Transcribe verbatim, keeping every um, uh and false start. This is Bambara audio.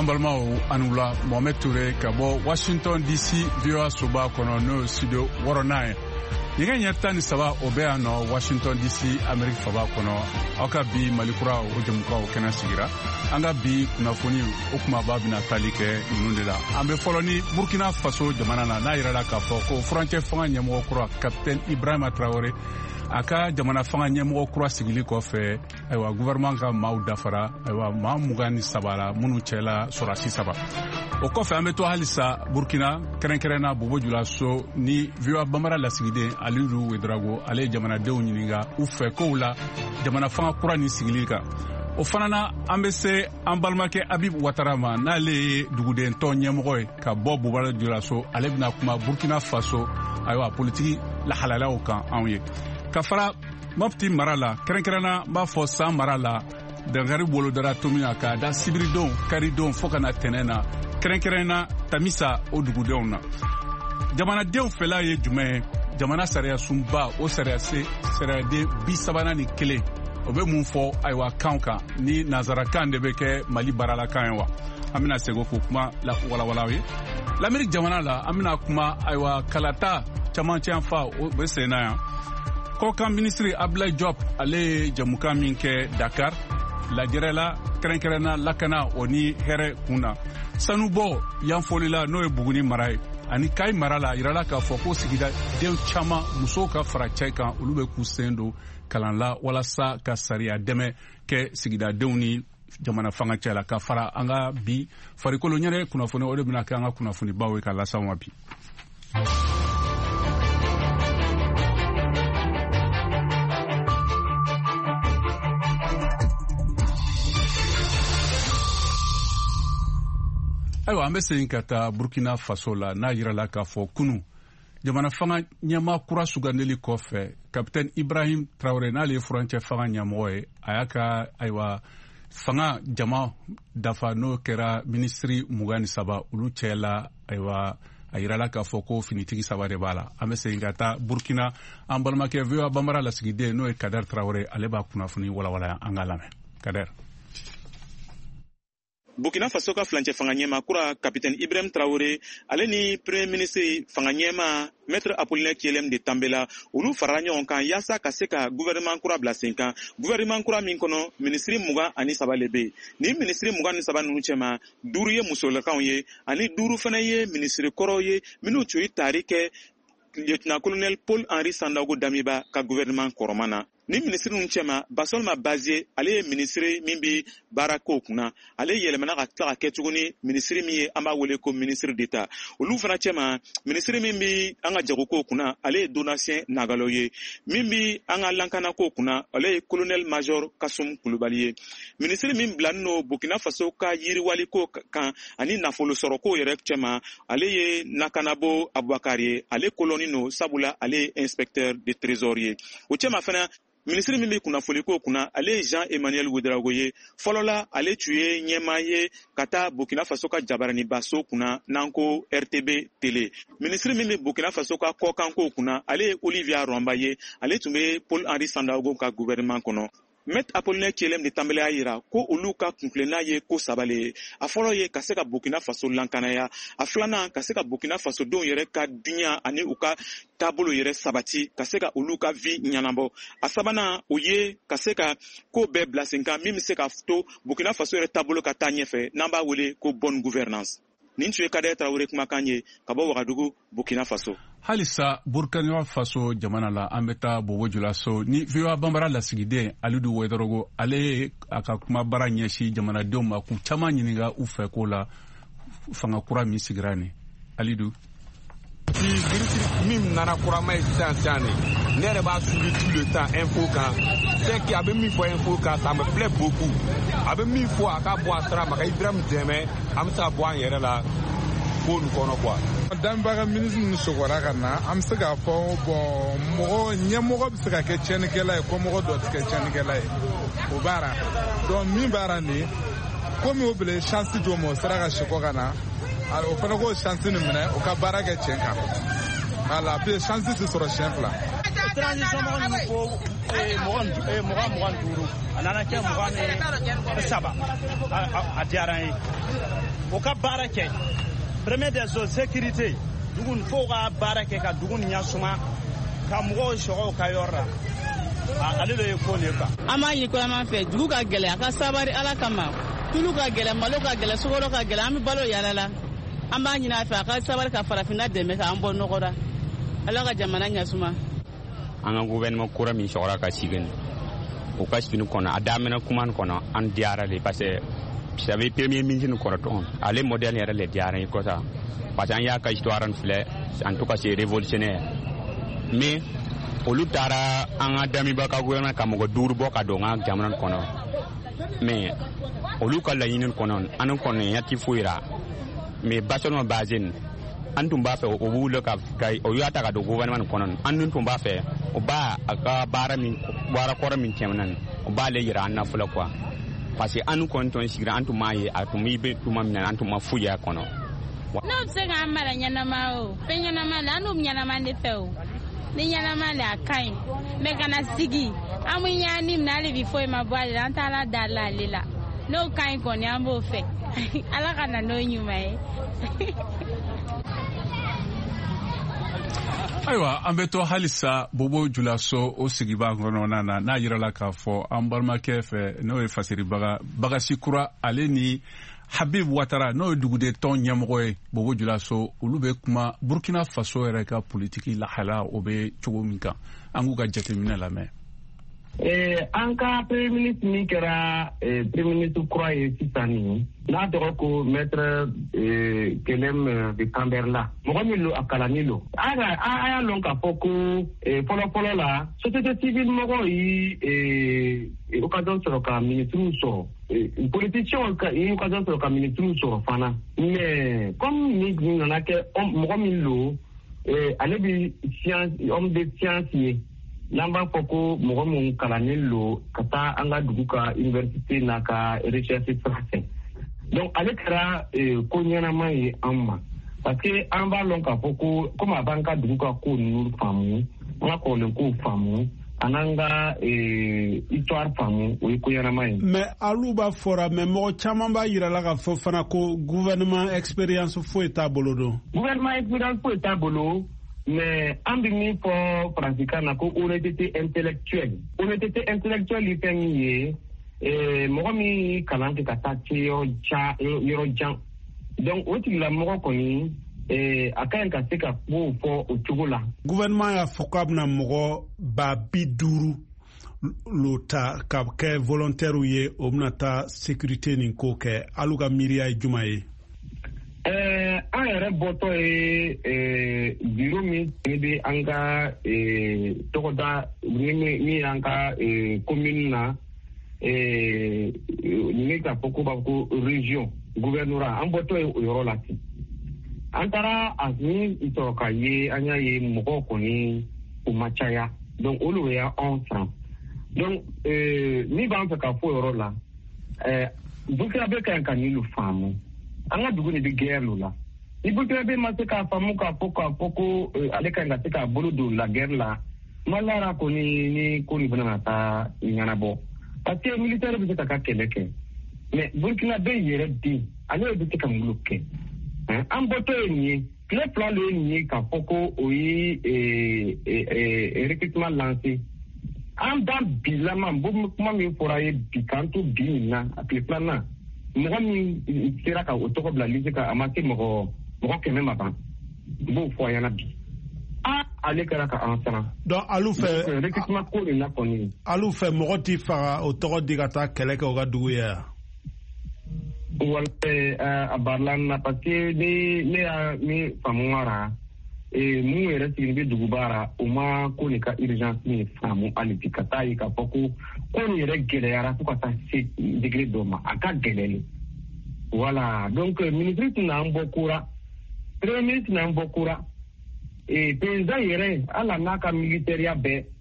an balimaw anula Mohamed Touré ka bɔ Washington D C V O A soba kɔnɔ n'o studio wɔɔrɔnan ye. Ɲɛgɛn ɲɛ tan ni saba o bɛ yan nɔ Washington D C Amérique faba kɔnɔ. Aw ka bi Malikura o jɛmukanw kɛnɛ sigira. An ka bi kunnafoni o kumaba bɛna tali kɛ ninnu de la. An bɛ fɔlɔ ni Burkina Faso jamana na n'a yirala k'a fɔ ko furancɛ fanga ɲɛmɔgɔ kura Capitaine Ibrahima Traoré a ka jamana fanga ɲɛmɔgɔ kura sigili kɔfɛ ayiwa gouvernement ka maaw dafara ayiwa maa mugan ni saba la minnu cɛla sɔrɔsi saba. O kɔfɛ an bɛ to halisa Burkina kɛrɛnkɛrɛnna Bobo Julaso ni V O A Banbara lasigiden Alidu Wedrago ale ye jamanadenw ɲininka u fɛ kow la jamana fanga kura ni sigili kan. O fana na an bɛ se an balimakɛ Habib Ouattara ma n'ale ye dugudentɔ ɲɛmɔgɔ ye ka bɔ Bobo Julaso ale bɛna kuma Burkina Faso ayiwa politiki lahalalaw kan anw ye. Ka fara Mopti mara la kɛrɛnkɛrɛnna b'a fɔ san mara la Dankari bolodara tomina ka da sibiridon karidon fo kana tɛnɛ na kɛrɛnkɛrɛnna Tamisa o dugudenw na. Jamanadenw fɛla ye jumɛn ye? Jamana sariya sunba o sariya se sariyaden bi sabanan ni kelen o bɛ mun fɔ ayiwa kan kan ni nazarakan de bɛ kɛ Mali baaralakan ye wa? An bɛna segin k'o kuma la walawalaw ye. L'Amérique jamana la an bɛna kuma ayiwa kalata camancɛ fa o bɛ sen na yan. Kɔkan ministre Abdoulaye Diop ale ye jamukan min kɛ Dakar lajɛrɛla kɛrɛnkɛrɛnna lakana o ni hɛrɛ kunna. Sanubɔ yanfolila n'o ye Buguni mara ye ani Kayi mara la yirala k'a fɔ ko sigida den caman musow ka fara cɛ kan olu bɛ k'u sen don kalan la walasa ka sariya dɛmɛ kɛ sigidadenw ni jamana fanga cɛ la ka fara an ka bi farikolo ɲɛnɛ kunnafoni o de bɛna kɛ an ka kunnafoni baw ye ka lasa ma bi. Ayiwa an bɛ segin ka taa Burkina Faso la n'a yirala k'a fɔ kunu jamana fanga ɲɛmaa kura sugandeli kɔfɛ Capitaine Ibrahim Traoré n'ale ye furancɛ fanga ɲɛmɔgɔ ye a y'a ka ayiwa fanga jama dafa n'o kɛra minisiri mugan ni saba olu cɛla ayiwa a yirala k'a fɔ ko finitigi saba de b'a la. An bɛ segin ka taa Burkina an balimakɛ V O A Banbara lasigiden n'o ye Kader Traoré ale b'a kunnafoni walawala an ka lamɛn. Kader. Burkina Faso ka flancɛ fanga ɲɛma kura Capitaine Ibrahim Traoré ale ni Premier ministre fanga ɲɛma Maître Apollinaire Kyelem de Tambela olu farala ɲɔgɔn kan yaasa ka se ka gouvernement kura bila sen kan. Gouvernement kura min kɔnɔ ministre mugan ani saba le bɛ. Ni ministre mugan ni saba ninnu cɛma duuru ye musolakaw ye ani duuru fana ye ministre kɔrɔw ye minnu tun ye taari kɛ lieutenant-colonel Paul-Henri Sandaogo Damiba ka gouvernement kɔrɔman na. Ni ministre ninnu cɛma Basolma Bazie ale ye ministre min bi baara ko kunna ale yɛlɛmana ka tila ka kɛ tuguni ministre min ye an b'a wele ko ministre d'État. Olu fana cɛma ministre min bi an ka jagokow kunna ale ye Donatien Nagalo ye. Min bi an ka lankanakow kunna ale ye colonel major Kasum Kulubali ye. Ministre min bilanen no Burkina Faso ka yiriwaliko kan ani nafolo sɔrɔko yɛrɛ cɛma ale ye Nakanabo Abubakar ye. Ale koloni no sabula ale ye inspecteur de trésor ye. O cɛma fana ministre min bɛ kunnafoniko kunna ale ye Jean-Emmanuel Ouedraogo ye. Fɔlɔ la ale tun ye ɲɛmaa ye ka taa Burkina Faso ka jabaranibaso kunna n'an ko R T B télé. Ministre min bɛ Burkina Faso ka kɔkanko kunna ale ye Olivier Arɔnba ye. Ale tun bɛ Paul-Henri Sandaogo ka gouvernement kɔnɔ. Maître Apollinaire Kyelem de Tambela y'a yira ko olu ka kuntilenna ye ko saba le ye. A fɔlɔ ye ka se ka Burkina Faso lankanaya. A filanan ka se ka Burkina Faso denw yɛrɛ ka dunya ani u ka taabolo yɛrɛ sabati ka se ka olu ka vie ɲɛnabɔ. A sabanan o ye ka se ka ko bɛɛ bila sen kan min bɛ se ka to Burkina Faso yɛrɛ taabolo ka taa ɲɛfɛ n'an b'a wele ko bonne gouvernance. Nin tun ye Kader Traoré kumakan ye ka bɔ Wagadugu, Burkina Faso. Halisa Burkina Faso jamana la an bɛ taa Bobo Julaso ni V O A Banbara lasigiden Alidu Wedraogo ale a ka kuma baara ɲɛsin jamanadenw ma k'u caman ɲininka u fɛ ko la fanga kura min sigira ni Alidu. Si ministre min nana kurama ye sisan sisan ne ne yɛrɛ b'a suivi tout le temps info kan c'est que a bɛ min fɔ info kan ça me plaît beaucoup a bɛ min fɔ a ka bɔ a sira ma ka Ibrahim dɛmɛ an bɛ se ka bɔ an yɛrɛ la ko nin kɔnɔ quoi. Damiba ka ministre ninnu sɔgɔra ka na an bɛ se k'a fɔ bɔn mɔgɔ ɲɛmɔgɔ bɛ se ka kɛ tiɲɛnikɛla ye ko mɔgɔ dɔ tɛ kɛ tiɲɛnikɛla ye o baara donc min baara nin komi o bɛlɛ chance d'o ma o sera ka si kɔ ka na o fana ko chance nin minɛ o ka baara kɛ tiɲɛ kan voilà puis chance tɛ sɔrɔ siɲɛ fila. transition mɔgɔ ninnu ko mɔgɔ mugan duuru a nana kɛ mugan ni saba a diyara n ye o ka baara kɛ premier des eaux sécurité dugu fo ka baara kɛ ka dugu ɲasuma ka mɔgɔw sɔgɔ ka yɔrɔ la ale de ye ko ne ka an b'a ɲini kɔlɔman fɛ dugu ka gɛlɛ a ka sabari ala kama tulu ka gɛlɛ malo ka gɛlɛ sogoro ka gɛlɛ an bɛ balo yala la an b'a ɲini a fɛ a ka sabari ka farafinna dɛmɛ k'an bɔ nɔgɔ la ala ka jamana ɲasuma an ka gouvernement kura min sɔgɔra ka sigin o ka sigin kɔnɔ a daminɛ kuma kɔnɔ an diyara le parce que savez premier ministre kɔrɔ tɔn ale modèle yɛrɛ le diyara ye kɔsa parce que an y'a ka histoire filɛ en tout cas c'est révolutionnaire mais olu taara an ka damiba ka gouvernement ka mɔgɔ duuru bɔ ka don an ka jamana kɔnɔ mais olu ka laɲini kɔnɔ an kɔnɔ yati foyira mais basɔnɔ bazin an tun b'a fɛ o b'u ka o y'a ta ka don gouvernement kɔnɔ an tun b'a fɛ o b'a a ka baara min baara kɔrɔ min tɛmɛna o b'ale yira an na fɔlɔ quoi parce que an kɔni tɔn sigira an tun m'a ye a tun bɛ tuma min na an tun ma foyi y'a kɔnɔ. n'o bɛ se k'an mara ɲɛnama o fɛn ɲɛnama la an n'o ɲɛnama de fɛ o ni ɲɛnama la a ka ɲi mɛ kana sigi an bɛ ɲani minɛ hali bi foyi ma bɔ ale la an t'a la da la ale la n'o ka ɲi kɔni an b'o fɛ ala ka na n'o ɲuman ye. ayiwa an bɛ to halisa bobo julaso o sigiba kɔnɔna na n'a yirala k'a fɔ an balimakɛ fɛ n'o ye fasiribaga bagasi kura ale ni habib watara n'o ye duguden tɔn ɲɛmɔgɔ ye bobo julaso olu bɛ kuma burkina faso yɛrɛ ka politiki lahala o bɛ cogo min kan an k'u ka jateminɛ lamɛn. an ka premier ministre min kɛra premier ministre kura ye sisan nin n'a tɔgɔ ko maître Kelem de Camberla mɔgɔ min lo a kalannen lo a y'a lɔn k'a fɔ ko fɔlɔfɔlɔ la société civile mɔgɔw yi occasion sɔrɔ ka ministre sɔrɔ politiciens yi occasion sɔrɔ ka ministre sɔrɔ fana mais comme ni nana kɛ mɔgɔ min lo ale bi science homme de science ye n'an b'a fɔ ko mɔgɔ min kalannen lo ka taa an ka dugu ka université n'a ka recherche français donc ale kɛra ko ɲɛnama ye an ma parce que an b'a lɔn k'a fɔ ko comme a b'an ka dugu ka ko ninnu faamu an ka kɔrɔlenkow faamu an'an ka histoire faamu o ye ko ɲɛnama ye. mais alu b'a fɔra mais mɔgɔ caman b'a yirala k'a fɔ fana ko gouvernement expérience foyi t'a bolo don. gouvernement expérience foyi t'a bolo. mais an bɛ min fɔ faransikan na ko honnêteté intellectuelle honnêteté intellectuelle ye fɛn min ye mɔgɔ min kalan kɛ ka taa se yɔrɔ jan donc o tigilamɔgɔ kɔni a ka ɲi ka se ka ko fɔ o cogo la. gouvernement y'a fɔ k'a bɛna mɔgɔ ba bi duuru lo ta ka kɛ volontaire ye o bɛna taa sécurité nin ko kɛ alu ka miiriya ye juma ye. an yɛrɛ bɔtɔ ye bureau min bɛ an ka tɔgɔda min y'an ka commune na ne ka fɔ ko b'a fɔ ko région gouvernorat an bɔtɔ ye o yɔrɔ la ten an taara a min sɔrɔ ka ye an y'a ye mɔgɔw kɔni u ma caya donc olu y'a anw siran donc min b'an fɛ ka fɔ o yɔrɔ la Burkinabe ka ɲi ka nin lu faamu. An ka dugu de bɛ guerre lo la ni Burkinabe ma se k'a faamu k'a fɔ k'a fɔ ko ale ka ɲi ka se k'a bolo don la guerre la ma lara ko ni ni ko nin fana na taa ɲɛnabɔ parce que militaire bɛ se ka ka kɛlɛ kɛ mais Burkinabe yɛrɛ den ale bɛ se ka mun kɛ an bɔtɔ ye nin ye tile fila le ye nin ye k'a fɔ ko o ye recrutement lancé an ba bilama kuma min fɔra ye bi k'an to bi nin na a tile filanan mɔgɔ min sera ka o tɔgɔ bila lise ka a ma se mɔgɔ mɔgɔ kɛmɛ ma ban n b'o fɔ a ɲɛna bi a ale kɛra ka an siran. donc alu fɛ recrutement ko de la kɔni. alu fɛ mɔgɔ t'i faga o tɔgɔ di ka taa kɛlɛ kɛ o ka dugu ye yan. wala a barila na parce que ne ne y'a min faamuyara mun yɛrɛ sigilen bɛ duguba la o ma ko nin ka urgence min faamu hali bi ka taa ye k'a fɔ ko ko nin yɛrɛ gɛlɛyara fo ka taa se degré dɔ ma a ka gɛlɛn voilà donc ministre tɛna an bɔ kura premier ministre tɛna an bɔ kura président yɛrɛ ala n'a ka militaire bɛɛ